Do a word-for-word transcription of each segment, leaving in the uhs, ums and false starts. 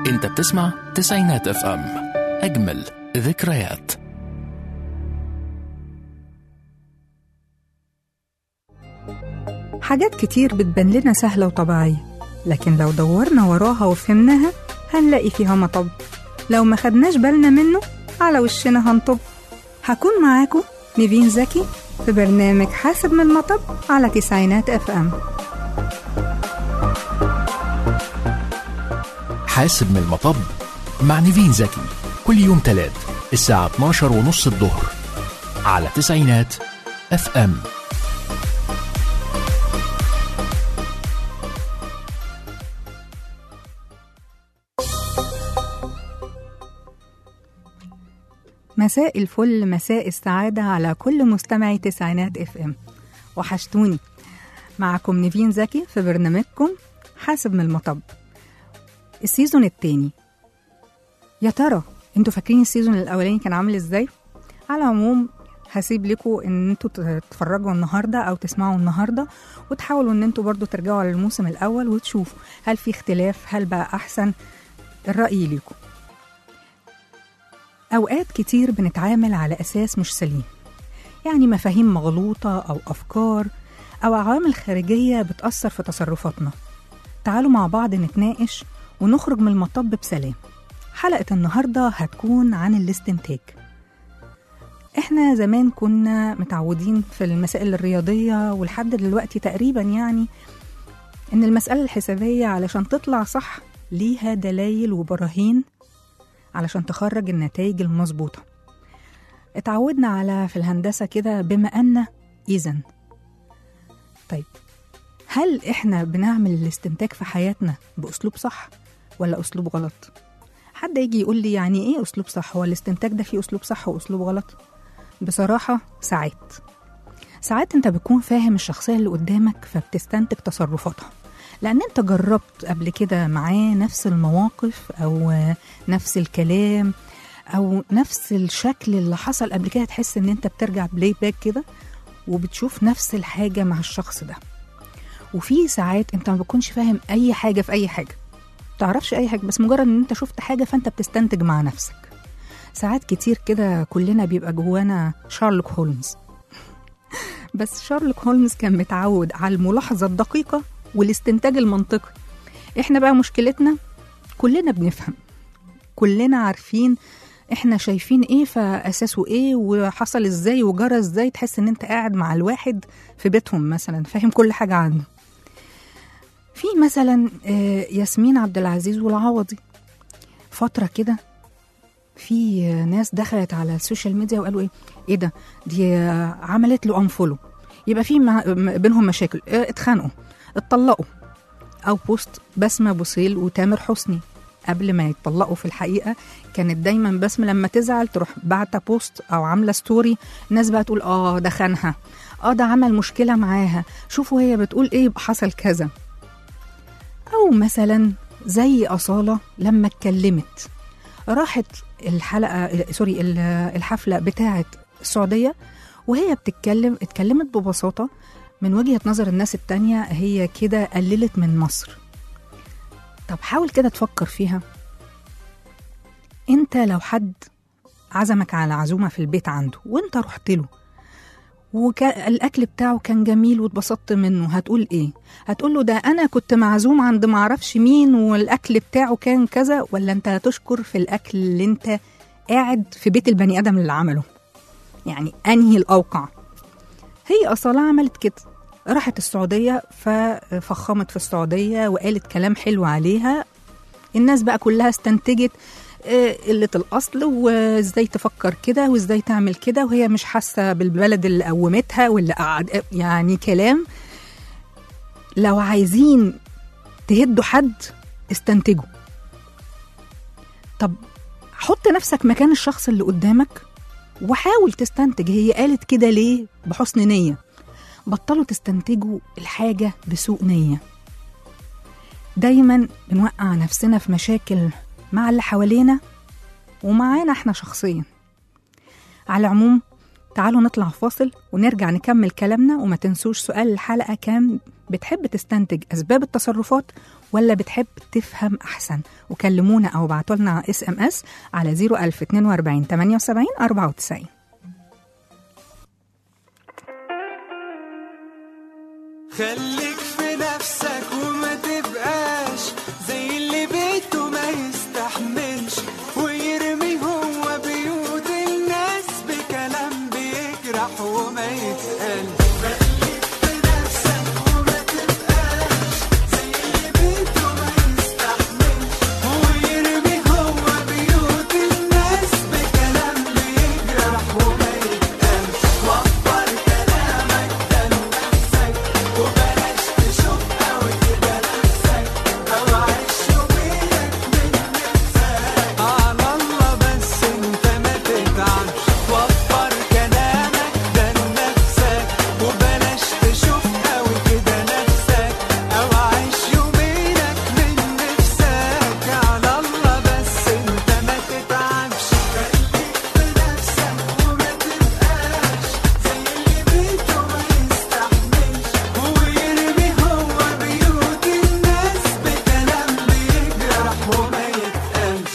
انت بتسمع تسعينات اف ام، اجمل ذكريات. حاجات كتير بتبان لنا سهلة وطبيعية، لكن لو دورنا وراها وفهمناها هنلاقي فيها مطب. لو ما خدناش بالنا منه على وشنا هنطب. هكون معاكم نيفين زكي في برنامج حاسب من المطب على تسعينات اف ام. حاسب من المطب مع نيفين زكي كل يوم تلات الساعة اتناشر ونص الظهر على تسعينات اف ام. مساء الفل، مساء السعادة على كل مستمعي تسعينات اف ام. وحشتوني. معكم نيفين زكي في برنامجكم حاسب من المطب السيزون التاني. يا ترى انتوا فاكرين السيزون الاولاني كان عامل ازاي؟ على العموم هسيب لكم ان انتوا تتفرجوا النهارده او تسمعوا النهارده، وتحاولوا ان انتوا برضو ترجعوا على الموسم الاول وتشوفوا هل في اختلاف، هل بقى احسن. الرأي ليكم. أوقات كتير بنتعامل على أساس مش سليم، يعني مفاهيم مغلوطة أو أفكار أو عوامل خارجية بتأثر في تصرفاتنا. تعالوا مع بعض نتناقش ونخرج من المطب بسلام. حلقة النهاردة هتكون عن الاستنتاج. إحنا زمان كنا متعودين في المسائل الرياضية ولحد دلوقتي تقريبا يعني إن المسألة الحسابية علشان تطلع صح ليها دلائل وبراهين علشان تخرج النتائج المظبوطة. اتعودنا على في الهندسة كده بما أن إذن. طيب هل إحنا بنعمل الاستنتاج في حياتنا بأسلوب صح ولا أسلوب غلط؟ حد يجي يقول لي يعني إيه أسلوب صح؟ هو الاستنتاج ده فيه أسلوب صح وأسلوب غلط؟ بصراحة ساعات ساعات أنت بتكون فاهم الشخصية اللي قدامك فبتستنتج تصرفاتها، لأن أنت جربت قبل كده معاه نفس المواقف أو نفس الكلام أو نفس الشكل اللي حصل قبل كده. تحس أن أنت بترجع بلاي باك كده وبتشوف نفس الحاجة مع الشخص ده. وفي ساعات أنت ما بتكونش فاهم أي حاجة في أي حاجة، تعرفش أي حاجة، بس مجرد أن أنت شفت حاجة فأنت بتستنتج مع نفسك. ساعات كتير كده كلنا بيبقى جوانا شارلوك هولمز بس شارلوك هولمز كان متعود على الملاحظة الدقيقة والاستنتاج المنطقي. احنا بقى مشكلتنا كلنا بنفهم، كلنا عارفين احنا شايفين ايه فاساسه ايه وحصل ازاي وجرى ازاي. تحس ان انت قاعد مع الواحد في بيتهم مثلا فاهم كل حاجة عنه. في مثلا ياسمين عبد العزيز والعوضي فترة كده في ناس دخلت على السوشيال ميديا وقالوا ايه ايه ده دي عملت له انفولو، يبقى في بينهم مشاكل، اتخانقوا، اتطلقوا. أو بوست بسمة بوسيل وتامر حسني قبل ما يتطلقوا. في الحقيقة كانت دايما بسمة لما تزعل تروح بعتها بوست أو عاملة ستوري، الناس بقى تقول آه ده خانها، آه ده عمل مشكلة معاها، شوفوا هي بتقول إيه يبقى حصل كذا. أو مثلا زي أصالة لما اتكلمت راحت الحلقة سوري الحفلة بتاعة السعودية وهي بتتكلم اتكلمت ببساطة من وجهة نظر الناس التانية هي كده قللت من مصر. طب حاول كده تفكر فيها. انت لو حد عزمك على عزومة في البيت عنده وانت رحت له والأكل بتاعه كان جميل واتبسطت منه، هتقول ايه؟ هتقول له ده انا كنت معزوم عند معرفش مين والأكل بتاعه كان كذا، ولا انت هتشكر في الأكل اللي انت قاعد في بيت البني آدم اللي عمله؟ يعني انهي الأوقع؟ هي أصالة عملت كده، راحت السعودية ففخمت في السعودية وقالت كلام حلو عليها. الناس بقى كلها استنتجت قلة الأصل وإزاي تفكر كده وإزاي تعمل كده وهي مش حاسة بالبلد اللي قومتها واللي قعد، يعني كلام. لو عايزين تهدوا حد استنتجوا. طب حط نفسك مكان الشخص اللي قدامك وحاول تستنتج هي قالت كده ليه بحسن نية. بطلوا تستنتجوا الحاجة بسوء نية. دايما بنوقع نفسنا في مشاكل مع اللي حوالينا ومعانا احنا شخصيا. على العموم تعالوا نطلع فاصل ونرجع نكمل كلامنا. وما تنسوش سؤال الحلقة كان: بتحب تستنتج أسباب التصرفات ولا بتحب تفهم أحسن؟ وكلمونا أو بعتوا لنا اس ام اس على صفر ألف اتنين وأربعين تمانية وسبعين أربعة وتسعين. خليك في نفسك وما تبقاش زي اللي بيته ما يستحملش ويرمي هو بيوت الناس بكلام بيجرح وما يتقالش. خليك في نفسك وما تبقاش زي اللي بيته ما يستحملش ويرمي هو بيوت الناس بكلام بيجرح وما يتقالش. وفر كلامك ده لنفسك وبلاش تشوف قوي كده نفسك او عيش يومينك من نفسك على الله بس انت ما تتعبش. وفر كلامك ده لنفسك وبلاش تشوف قوي كده نفسك او عيش يومينك من نفسك على الله بس انت ما تتعبش. خليك في نفسك وما تبقاش زي اللي بيته ما يستحملش ويرمي هو بيوت الناس بكلام بيجرح وما يتقالش.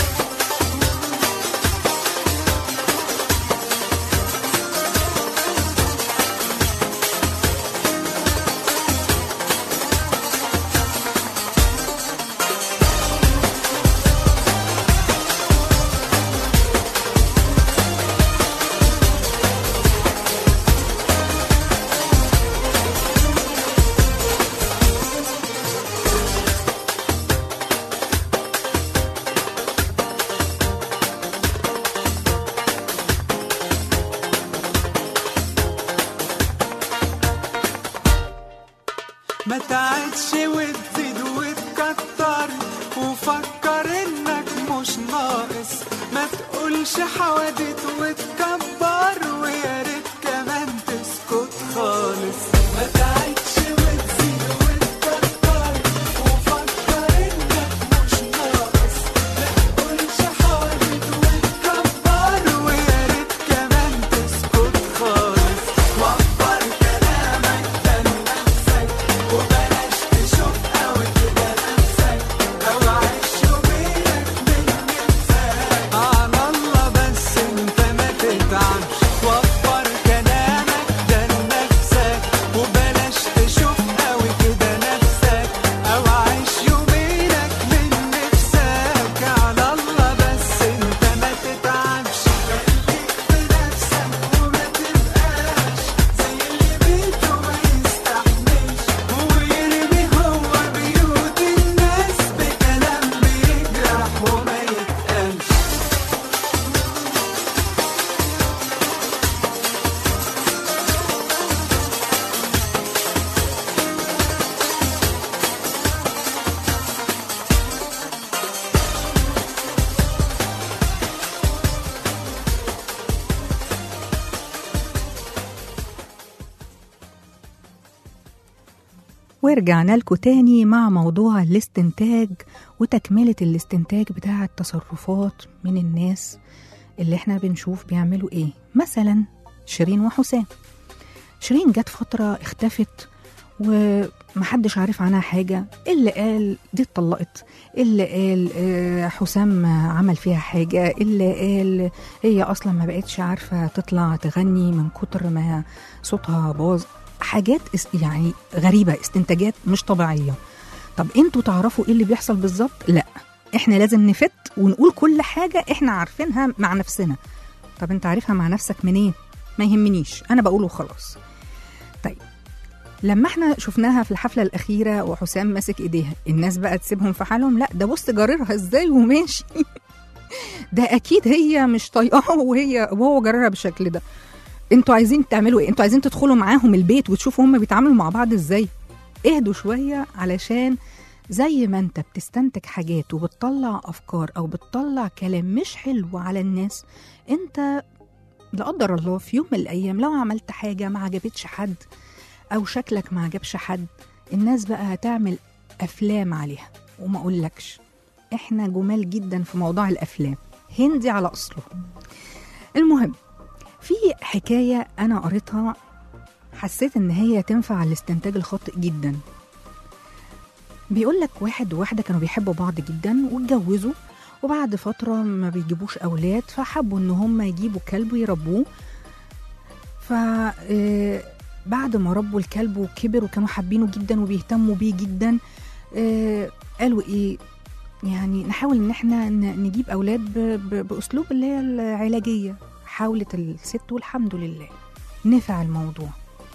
ما تعدش وتزيد وتكتر وفكر انك مش ناقص. ما تقولش حوادث وتكبر ويا ريت كمان تسكت خالص. ما تعدش وتزيد وتكتر وفكر انك مش ناقص. ما تقولش حوادث وتكبر ويا ريت كمان تسكت خالص. وفر كلامك ده لنفسك وبلاش تشوف قوي كده نفسك او عيش يومينك من نفسك على الله بس انت ما تتعبش. وفر كلامك ده لنفسك وبلاش تشوف قوي كده نفسك او عيش يومينك من نفسك على الله بس انت ما تتعبش. خليك في نفسك وما تبقاش زي اللي بيته ما يستحملش ويرمي هو بيوت الناس بكلام بيجرح وما يتقالش. ورجعنا لكم تاني مع موضوع الاستنتاج وتكملة الاستنتاج بتاع التصرفات من الناس اللي احنا بنشوف بيعملوا ايه. مثلا شيرين وحسام. شيرين جت فترة اختفت ومحدش عارف عنها حاجة. اللي قال دي اتطلقت، اللي قال آه، حسام عمل فيها حاجة، اللي قال هي أصلا ما بقتش عارفة تطلع تغني من كتر ما صوتها باظ. حاجات اس- يعني غريبة، استنتاجات مش طبيعية. طب انتوا تعرفوا ايه اللي بيحصل بالظبط؟ لا، احنا لازم نفت ونقول كل حاجة احنا عارفينها مع نفسنا. طب انت عارفها مع نفسك منين؟ ما يهمنيش، انا بقوله خلاص. طيب لما احنا شفناها في الحفلة الأخيرة وحسام ماسك ايديها، الناس بقى تسيبهم في حالهم؟ لا، ده بص جررها ازاي وماشي. ده اكيد هي مش طايقاه وهي وهو جررها بالشكل ده. انتوا عايزين تعملوا ايه؟ انتوا عايزين تدخلوا معاهم البيت وتشوفوا هم بيتعاملوا مع بعض ازاي؟ اهدوا شوية، علشان زي ما انت بتستنتج حاجات وبتطلع افكار او بتطلع كلام مش حلو على الناس، انت لا قدر الله في يوم من الايام لو عملت حاجة ما عجبتش حد او شكلك ما عجبش حد، الناس بقى هتعمل افلام عليها. وما اقولكش احنا جمال جدا في موضوع الافلام، هندي على اصله. المهم، في حكاية أنا قريتها حسيت إن هي تنفع الاستنتاج الخاطئ جدا. بيقول لك واحد وواحدة كانوا بيحبوا بعض جدا واتجوزوا، وبعد فترة ما بيجيبوش أولاد، فحبوا إن هم يجيبوا كلب ويربوه. فبعد ما ربوا الكلب وكبر وكانوا حابينه جدا وبيهتموا بيه جدا، آه، قالوا إيه يعني نحاول إن احنا نجيب أولاد بأسلوب اللي هي العلاجية. حاولت الست والحمد لله نفع الموضوع.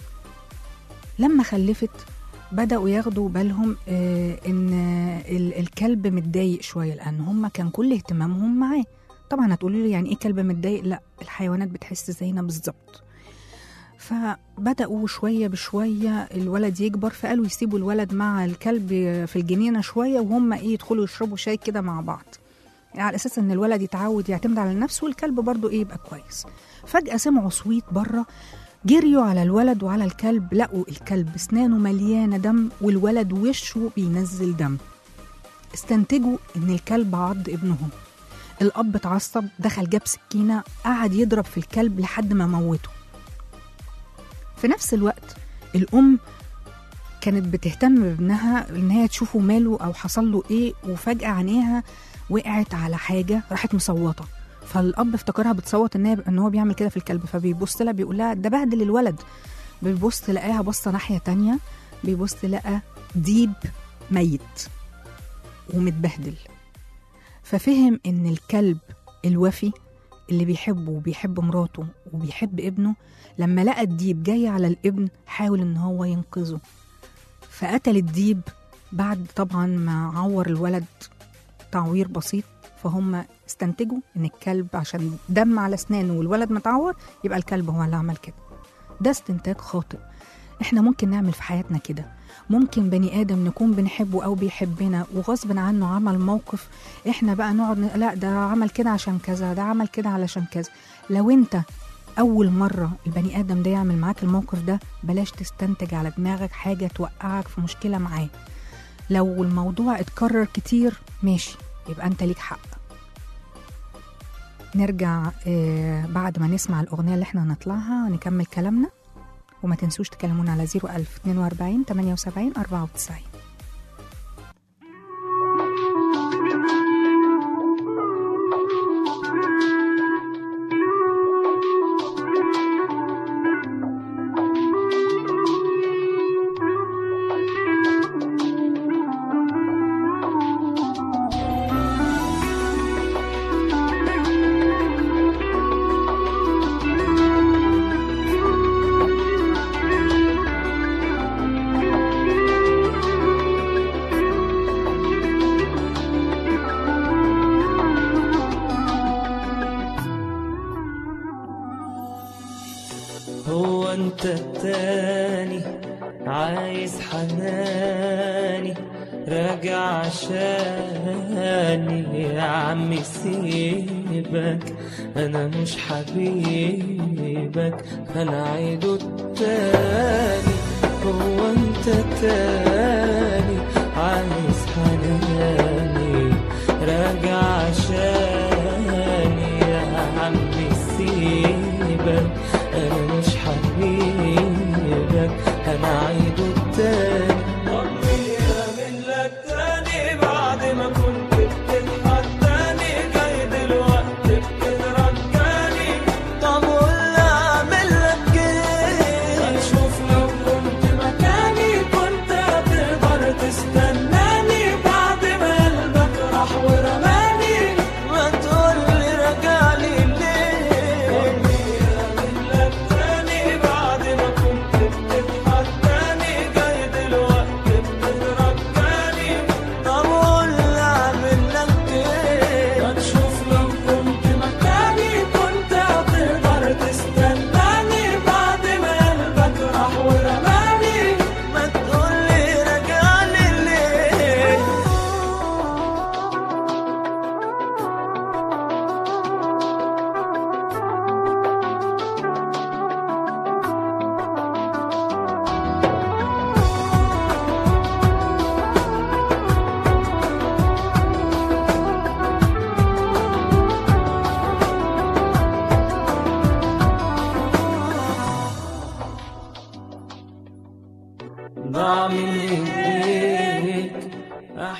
لما خلفت بدأوا ياخدوا بالهم آه إن الكلب متضايق شوية، لأن هم كان كل اهتمامهم معاه. طبعا هتقولوا لي يعني إيه كلب متضايق؟ لا، الحيوانات بتحس زينا بالظبط. فبدأوا شوية بشوية الولد يكبر، فقالوا يسيبوا الولد مع الكلب في الجنينة شوية، وهم إيه يدخلوا يشربوا شاي كده مع بعض، يعني على أساس إن الولد يتعود يعتمد على نفسه والكلب برضو إيه يبقى كويس. فجأة سمعوا صويت بره، جريوا على الولد وعلى الكلب، لقوا الكلب اسنانه مليانة دم والولد وشه بينزل دم. استنتجوا إن الكلب عض ابنهم. الأب اتعصب، دخل جاب سكينة، قعد يضرب في الكلب لحد ما موته. في نفس الوقت الأم كانت بتهتم بابنها إن هي تشوفه ماله أو حصل له إيه، وفجأة عينيها وقعت على حاجة، راحت مصوتة. فالأب افتكرها بتصوت إن, إن هو بيعمل كده في الكلب، فبيبص لها بيقول لها ده بهدل الولد. بيبص لقاها بصة ناحية تانية، بيبص لقى ديب ميت ومتبهدل. ففهم إن الكلب الوفي اللي بيحبه وبيحب مراته وبيحب ابنه، لما لقى الديب جاي على الابن حاول إن هو ينقذه، فقتل الديب بعد طبعا ما عور الولد تعوير بسيط. فهم استنتجوا إن الكلب عشان دم على أسنانه والولد متعور يبقى الكلب هو اللي عمل كده. ده استنتاج خاطئ. إحنا ممكن نعمل في حياتنا كده، ممكن بني آدم نكون بنحبه أو بيحبنا وغصب عنه عمل موقف، إحنا بقى نقعد ن... لا ده عمل كده عشان كذا، ده عمل كده علشان كذا. لو أنت أول مرة البني آدم ده يعمل معاك الموقف ده، بلاش تستنتج على دماغك حاجة توقعك في مشكلة معاه. لو الموضوع اتكرر كتير ماشي، يبقى أنت ليك حق. نرجع آه بعد ما نسمع الأغنية اللي احنا هنطلعها نكمل كلامنا، وما تنسوش تكلمونا على زيرو ألف اتنين وأربعين تمانية وسبعين أربعة وتسعين. هو انت التاني عايز حناني راجع عشاني يا عمي سيبك انا مش حبيبك انا عيده التاني. هو انت التاني عايز حناني راجع عشاني يا عمي سيبك أنا مش حبيبك أنا عيده التاني. ربي يأمن لك تاني بعد ما كنت بتضحك تاني جاي دلوقتي بتترجاني. طب قول أعمل لك إيه؟ هنشوف لو كنت مكاني كنت هتعمل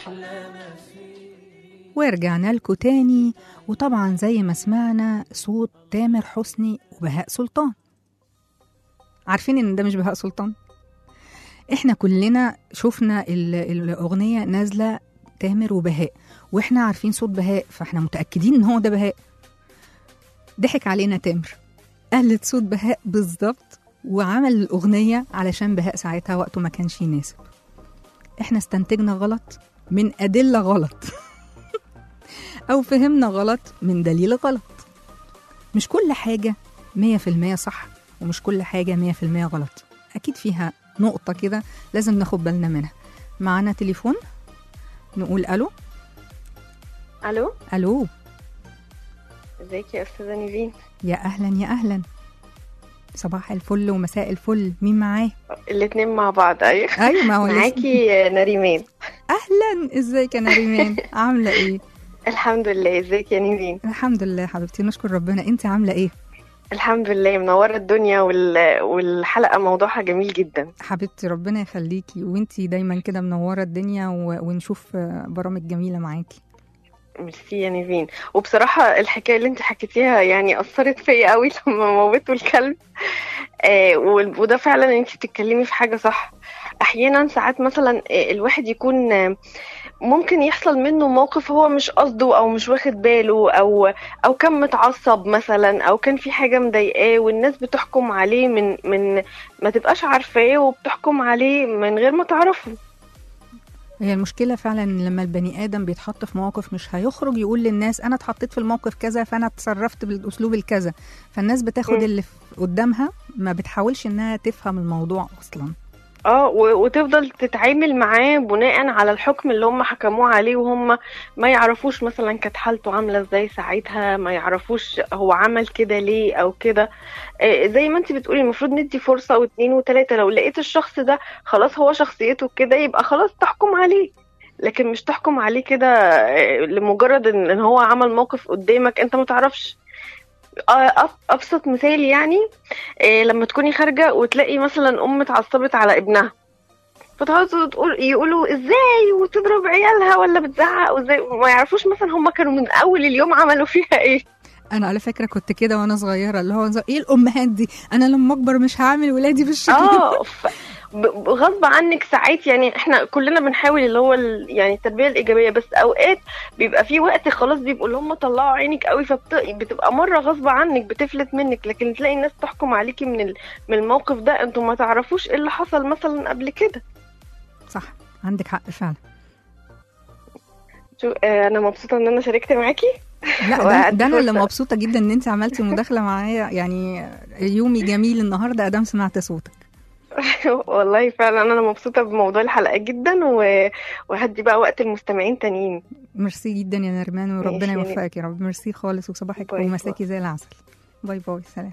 أحلى ما فيه. ورجعنا لكم تاني، وطبعا زي ما سمعنا صوت تامر حسني وبهاء سلطان. عارفين ان ده مش بهاء سلطان؟ احنا كلنا شفنا ال- الأغنية نازلة تامر وبهاء، واحنا عارفين صوت بهاء، فاحنا متأكدين ان هو ده بهاء. ضحك علينا تامر، قلد صوت بهاء بالظبط، وعمل الأغنية علشان بهاء ساعتها وقته ما كانش يناسب. احنا استنتجنا غلط من أدلة غلط أو فهمنا غلط من دليل غلط. مش كل حاجة مية في المية صح، ومش كل حاجة مية في المية غلط. أكيد فيها نقطة كده لازم ناخد بالنا منها. معنا تليفون، نقول ألو. الو، ألو، ازيك يا استاذه نيفين؟ يا أهلا يا أهلا، صباح الفل ومساء الفل، مين معاه؟ الاتنين مع بعض. ايوه أيوة، ما هو لسه. معاكي نريمان. أهلا، إزيك يا نريمان؟ عاملة إيه؟ الحمد لله. ازيك يا نيفين؟ الحمد لله حبيبتي، نشكر ربنا. أنت عاملة إيه؟ الحمد لله، منوره الدنيا وال... والحلقه موضوعها جميل جدا. حبيبتي ربنا يخليكي، وانتي دايما كده منورة الدنيا و... ونشوف برامج جميلة معاكي. ميرسي يا نيفين. وبصراحه الحكايه اللي انت حكيتيها يعني اثرت فيا قوي لما موتوا الكلب. آه وده فعلا انت بتتكلمي في حاجه صح. احيانا ساعات مثلا الواحد يكون ممكن يحصل منه موقف هو مش قصده او مش واخد باله، او او كان متعصب مثلا، او كان في حاجه مضايقاه، والناس بتحكم عليه من من ما تبقاش عارفاه، وبتحكم عليه من غير ما تعرفه. هي المشكلة فعلا لما البني آدم بيتحط في موقف مش هيخرج يقول للناس أنا اتحطيت في الموقف كذا فأنا اتصرفت بالأسلوب الكذا، فالناس بتاخد م. اللي قدامها، ما بتحاولش إنها تفهم الموضوع أصلا. اه وتفضل تتعامل معاه بناء على الحكم اللي هم حكموه عليه، وهم ما يعرفوش مثلا كانت حالته عامله ازاي ساعتها، ما يعرفوش هو عمل كده ليه او كده. آه زي ما انت بتقولي المفروض ندي فرصه واثنين وثلاثه. لو لقيت الشخص ده خلاص هو شخصيته كده، يبقى خلاص تحكم عليه، لكن مش تحكم عليه كده آه لمجرد ان إن هو عمل موقف قدامك انت ما تعرفش. ابسط مثال يعني إيه، لما تكوني خارجه وتلاقي مثلا ام اتعصبت على ابنها، فتقعدوا تقول يقولوا ازاي وتضرب عيالها ولا بتزعق وازاي، ما يعرفوش مثلا هم كانوا من اول اليوم عملوا فيها ايه. انا على فكره كنت كده وانا صغيره، اللي هو ايه الامهات دي، انا لما اكبر مش هعمل ولادي بالشكل اه ف... غصب عنك ساعات. يعني احنا كلنا بنحاول اللي هو ال... يعني التربيه الايجابيه، بس اوقات بيبقى في وقت خلاص بيبقوا اللي هم طلعوا عينك قوي، فبتبقى مره غصب عنك بتفلت منك، لكن تلاقي الناس تحكم عليكي من ال... من الموقف ده انتوا ما تعرفوش ايه اللي حصل مثلا قبل كده. صح، عندك حق فعلا. شو آه انا مبسوطه ان انا شاركت معاكي. لا ده, ده انا اللي مبسوطه جدا ان انت عملتي مداخله معايا، يعني يومي جميل النهارده ادام سمعت صوتك. والله فعلا انا مبسوطه بموضوع الحلقه جدا، و... وهدي بقى وقت المستمعين تانيين. ميرسي جدا يا نرمان، وربنا يوفقك يا رب. ميرسي خالص، وصباحك ومساكي زي العسل. باي باي، سلام.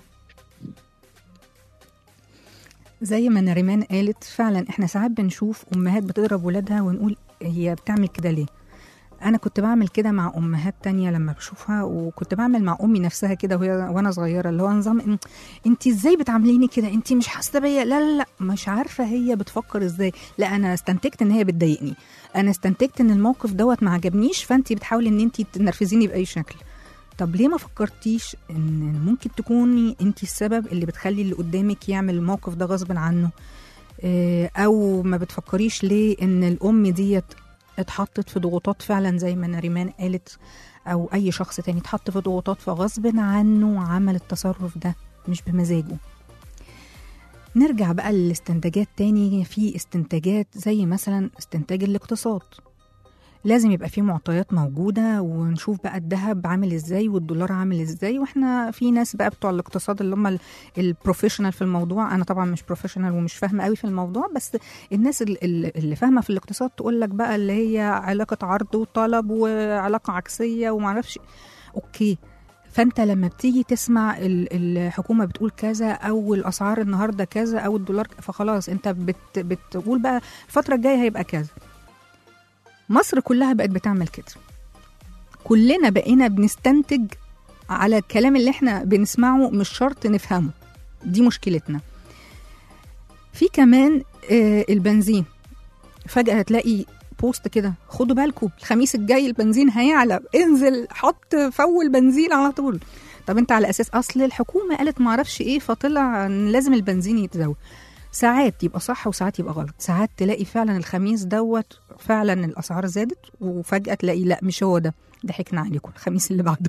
زي ما نرمان قالت فعلا، احنا ساعات بنشوف امهات بتضرب ولادها ونقول هي بتعمل كده ليه. انا كنت بعمل كده مع امهات تانية لما بشوفها، وكنت بعمل مع امي نفسها كده وهي وانا صغيره، اللي هو نظام انت ازاي بتعامليني كده، انت مش حاسه بيا، لا لا لا، مش عارفه هي بتفكر ازاي. لا انا استنتجت ان هي بتضايقني، انا استنتجت ان الموقف دوت ما عجبنيش، فانت بتحاولي ان انت تنرفزيني باي شكل. طب ليه ما فكرتيش ان ممكن تكوني انت السبب اللي بتخلي اللي قدامك يعمل الموقف ده غصب عنه؟ او ما بتفكريش ليه ان الام ديت اتحطت في ضغوطات فعلا زي ما نريمان قالت، او اي شخص تاني اتحط في ضغوطات فغصب عنه عمل التصرف ده مش بمزاجه. نرجع بقى للاستنتاجات تاني. في استنتاجات زي مثلا استنتاج الاقتصاد، لازم يبقى فيه معطيات موجودة، ونشوف بقى الذهب عامل ازاي والدولار عامل ازاي. واحنا في ناس بقى بتوع الاقتصاد اللي هم البروفيشنال في الموضوع، انا طبعا مش بروفيشنال ومش فاهمة قوي في الموضوع، بس الناس اللي فاهمة في الاقتصاد تقول لك بقى اللي هي علاقة عرض وطلب وعلاقة عكسية ومعرفش. اوكي، فانت لما بتيجي تسمع الحكومة بتقول كذا، او الاسعار النهاردة كذا، او الدولار، فخلاص انت بت بتقول بقى الفترة الجاية هيبقى كذا. مصر كلها بقت بتعمل كده، كلنا بقينا بنستنتج على الكلام اللي احنا بنسمعه، مش شرط نفهمه. دي مشكلتنا. في كمان آه البنزين، فجأة هتلاقي بوست كده، خدوا بالكم الخميس الجاي البنزين هيعلى، انزل حط فول بنزين على طول. طب انت على اساس اصل الحكومه قالت ما اعرفش ايه فطلع لازم البنزين يتزود. ساعات يبقى صح وساعات يبقى غلط، ساعات تلاقي فعلا الخميس دوت فعلا الاسعار زادت، وفجاه تلاقي لا مش هو ده، ضحكنا عليكم الخميس اللي بعده.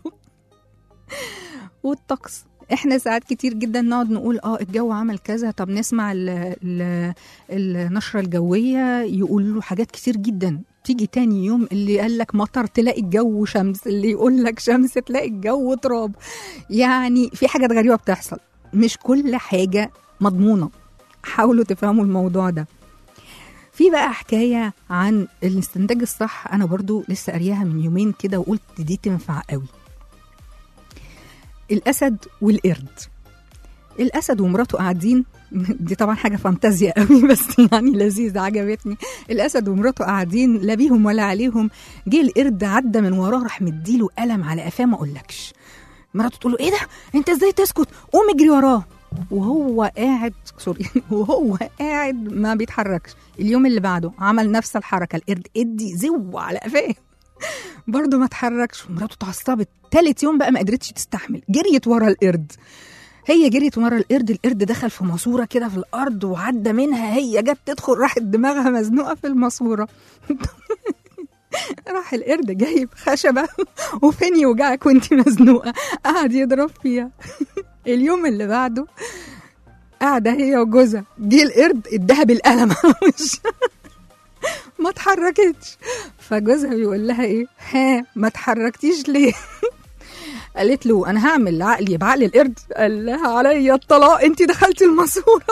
والطقس احنا ساعات كتير جدا نقعد نقول اه الجو عمل كذا، طب نسمع ال ال النشرة الجوية يقولوا حاجات كتير جدا، تيجي تاني يوم اللي قال لك مطر تلاقي الجو شمس، اللي يقول لك شمس تلاقي الجو تراب. يعني في حاجات غريبة بتحصل، مش كل حاجة مضمونة، حاولوا تفهموا الموضوع ده. في بقى حكاية عن الاستنتاج الصح، أنا برضو لسه قريها من يومين كده وقلت دي تنفع قوي. الأسد والقرد. الأسد ومراته قاعدين، دي طبعا حاجة فانتازيا قوي بس يعني لذيذة عجبتني. الأسد ومراته قاعدين لا بيهم ولا عليهم، جه القرد عدى من وراه راح مديله قلم على قفاه ما أقولكش. مراته تقول له إيه ده؟ أنت إزاي تسكت؟ قوم اجري وراه. وهو قاعد سوري وهو قاعد ما بيتحركش. اليوم اللي بعده عمل نفس الحركة، القرد ادي زو على قفاه برضه ما اتحركش. مراته اتعصبت، تالت يوم بقى ما قدرتش تستحمل، جريت ورا القرد. هي جريت ورا القرد، القرد دخل في ماسوره كده في الارض وعدى منها، هي جت تدخل راحت دماغها مزنوقه في الماسوره. راح القرد جايب خشبه وفين يوجعك وانت مزنوقه، قعد يضرب فيها. اليوم اللي بعده قاعده هي وجوزها، جه القرد اداها بالقلم ما اتحركتش. فجوزها بيقول لها ايه، ها ما اتحركتيش ليه؟ قالت له انا هعمل عقلي بعقل القرد. قال لها عليا الطلاق، انت دخلتي الماسوره.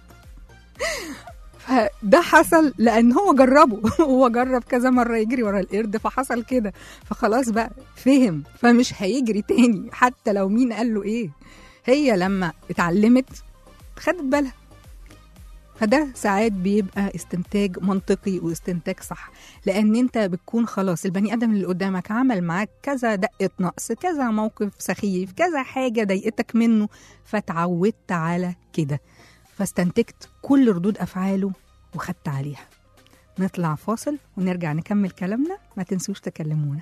فده حصل لان هو جربه، هو جرب كذا مره يجري ورا القرد فحصل كده، فخلاص بقى فهم، فمش هيجري تاني حتى لو مين قال له ايه. هي لما اتعلمت خدت بالها. فده ساعات بيبقى استنتاج منطقي واستنتاج صح، لان انت بتكون خلاص البني ادم اللي قدامك عمل معاك كذا دقة نقص، كذا موقف سخيف، كذا حاجة ضايقتك منه، فتعودت على كده، فاستنتجت كل ردود افعاله وخدت عليها. نطلع فاصل ونرجع نكمل كلامنا، ما تنسوش تكلمونا.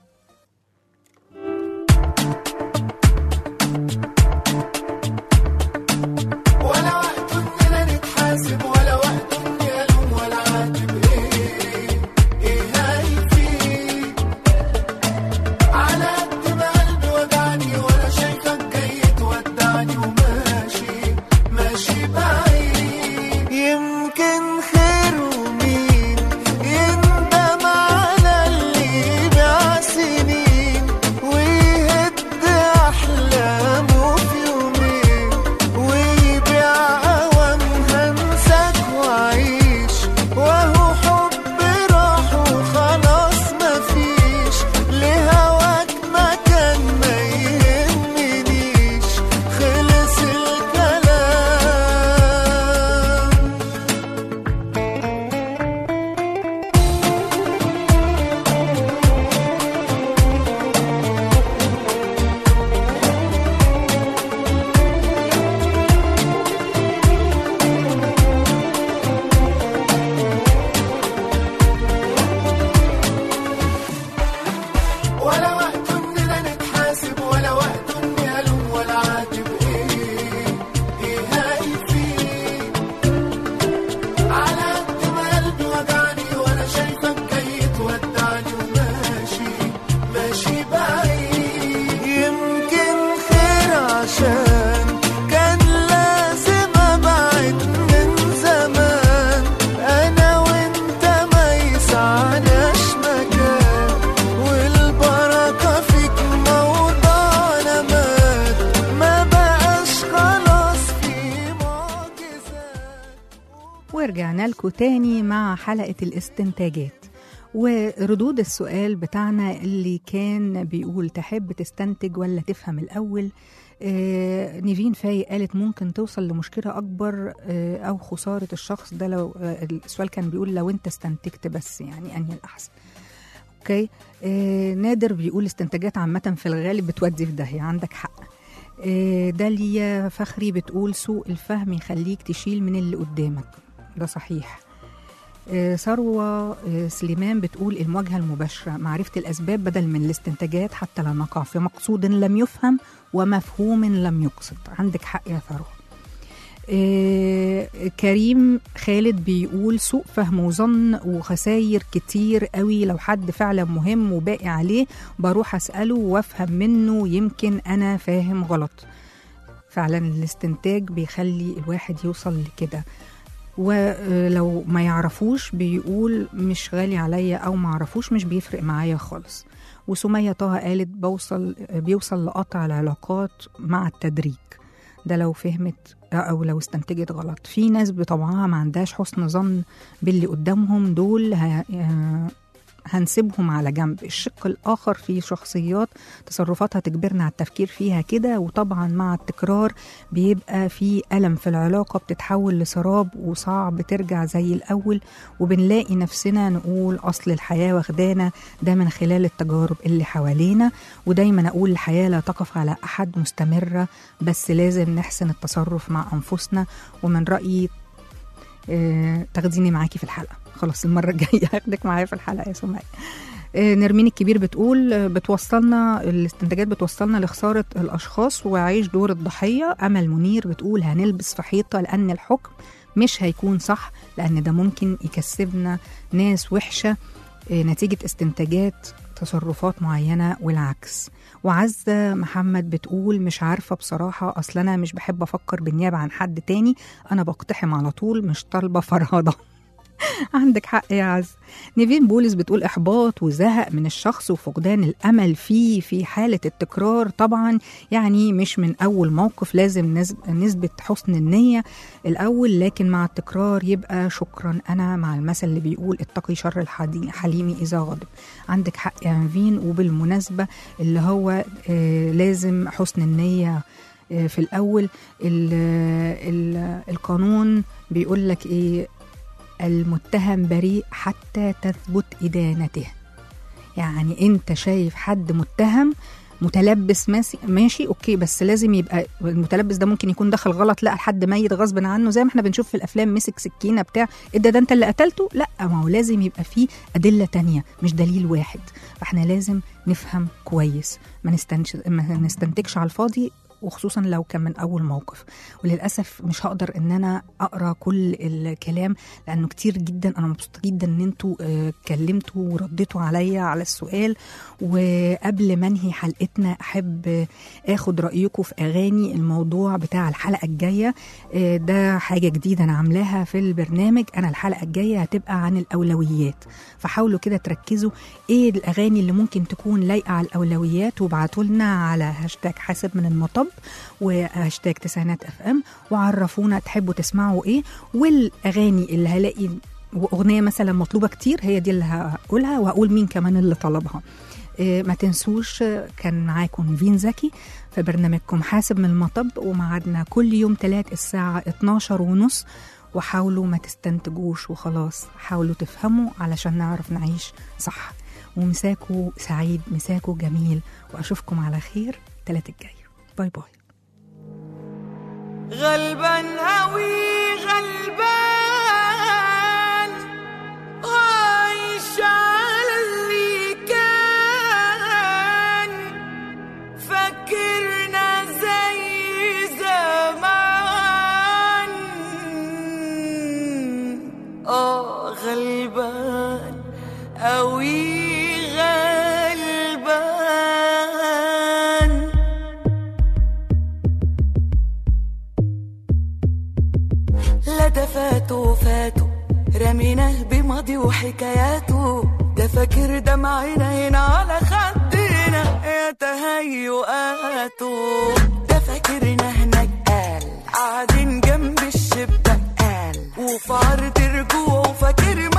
ولا وقت اني الوم ولا عاتب، ايه ايه هايفي على قد ما قلبي وجعني، ولا شايفك جاي تودعني وماشي ماشي بعيد. يمكن خير ومين يندم على اللي باع سنين ويهد احلامه في يومين ويبيع وعيش، وهو حب راح وخلاص مفيش لهواك مكان ما يهمنيش، خلص الكلام. ولا وقت اننا نتحاسب، ولا وقت اني الوم ولا عاتب، ايه ايه هايفي على قد ما قلبي وجعني، وانا شايفك جاي تودعني وماشي ماشي بعيد. يمكن خير عشان كان لازم ابعد من زمان، انا وانت ما يسعناش مكان، والبركة فيك موضوعنا مات، ما بقاش خلاص في معجزات. ورجعنا لكم تاني مع حلقة الاستنتاجات وردود السؤال بتاعنا اللي كان بيقول تحب تستنتج ولا تفهم الأول. آه نيفين فاي قالت ممكن توصل لمشكلة أكبر آه أو خسارة الشخص ده. لو آه السؤال كان بيقول لو أنت استنتجت بس، يعني أنهي الأحسن. اوكي. آه نادر بيقول استنتاجات عامة في الغالب بتودي في داهية، عندك حق. آه داليا فخري بتقول سوء الفهم يخليك تشيل من اللي قدامك، ده صحيح. آه، ثروة آه، سليمان بتقول المواجهة المباشرة، معرفة الأسباب بدل من الاستنتاجات حتى لا نقع في مقصود لم يفهم ومفهوم لم يقصد. عندك حق يا ثروة. آه، كريم خالد بيقول سوء فهم وظن وخساير كتير قوي، لو حد فعلا مهم وباقي عليه بروح أسأله وافهم منه يمكن أنا فاهم غلط. فعلا الاستنتاج بيخلي الواحد يوصل لكده. ولو ما يعرفوش بيقول مش غالي عليا أو ما عرفوش مش بيفرق معايا خالص. وسمية طه قالت بوصل بيوصل لقطع العلاقات مع التدريج، ده لو فهمت أو لو استنتجت غلط. في ناس بطبعها ما عندهاش حسن ظن باللي قدامهم، دول ه... هنسيبهم على جنب. الشق الآخر في شخصيات تصرفاتها تجبرنا على التفكير فيها كده، وطبعا مع التكرار بيبقى في ألم في العلاقة بتتحول لسراب وصعب ترجع زي الأول، وبنلاقي نفسنا نقول أصل الحياة واخدانا، ده من خلال التجارب اللي حوالينا. ودايما أقول الحياة لا تقف على أحد، مستمرة، بس لازم نحسن التصرف مع أنفسنا. ومن رأيي اه تاخديني معاكي في الحلقة، خلاص المرة الجاية هاخدك معايا في الحلقة يا سمية. اه نرمين الكبير بتقول بتوصلنا الاستنتاجات بتوصلنا لخسارة الأشخاص وعيش دور الضحية. أمل منير بتقول هنلبس في حيطة لأن الحكم مش هيكون صح، لأن ده ممكن يكسبنا ناس وحشة اه نتيجة استنتاجات تصرفات معينة والعكس. وعزة محمد بتقول مش عارفة بصراحة، أصل أنا مش بحب أفكر بالنيابة عن حد تاني، أنا بقتحم على طول، مش طالبة فرهضة. عندك حق يا عز. نيفين بولس بتقول إحباط وزهق من الشخص وفقدان الأمل فيه في حالة التكرار. طبعا يعني مش من أول موقف لازم نسبة حسن النية الأول، لكن مع التكرار يبقى شكرا. أنا مع المثل اللي بيقول اتقي شر الحليم إذا غضب. عندك حق يا نيفين. وبالمناسبة اللي هو آه لازم حسن النية آه في الأول. ال ال القانون بيقول لك إيه؟ المتهم بريء حتى تثبت إدانته. يعني انت شايف حد متهم متلبس ماشي, ماشي اوكي، بس لازم يبقى المتلبس ده ممكن يكون دخل غلط، لا حد ميت غصب عنه زي ما احنا بنشوف في الافلام، مسك سكينه بتاع ايه ده ده انت اللي قتلته، لا ما هو لازم يبقى فيه ادله تانية مش دليل واحد. فاحنا لازم نفهم كويس، ما, ما نستنتجش على الفاضي، وخصوصا لو كان من أول موقف. وللأسف مش هقدر إن أنا أقرأ كل الكلام لأنه كتير جدا. أنا مبسوطة جدا إن أنتوا اتكلمتوا ورديتوا عليا على السؤال. وقبل ما انهي حلقتنا أحب أخد رأيكم في أغاني الموضوع بتاع الحلقة الجاية. ده حاجة جديدة أنا عاملاها في البرنامج. أنا الحلقة الجاية هتبقى عن الأولويات، فحاولوا كده تركزوا إيه الأغاني اللي ممكن تكون لايقة على الأولويات، وابعتوا لنا على هاشتاج حاسب من المطب وهاشتاج تسعينات اف ام، وعرفونا تحبوا تسمعوا ايه. والاغاني اللي هلاقي اغنيه مثلا مطلوبه كتير هي دي اللي هقولها، وهقول مين كمان اللي طلبها. إيه ما تنسوش كان معاكم نيفين زكي في برنامجكم حاسب من المطب، ومعادنا كل يوم تلات الساعه اتناشر ونص. وحاولوا ما تستنتجوش وخلاص، حاولوا تفهموا علشان نعرف نعيش صح. ومساكوا سعيد، مساكوا جميل، واشوفكم على خير تلات الجاي. باي باي. غلبان قوي غلبان، عايش على اللي كان، فكرنا زي زمان. اه غلبان قوي فاتوا فاتوا رميناه بماضي وحكاياته، ده فاكر دمعنا هنا على خدنا يا تهيؤاته، ده فاكرنا هناك قال قاعدين جنب الشباك قال، وفي عرض رجوعه فاكر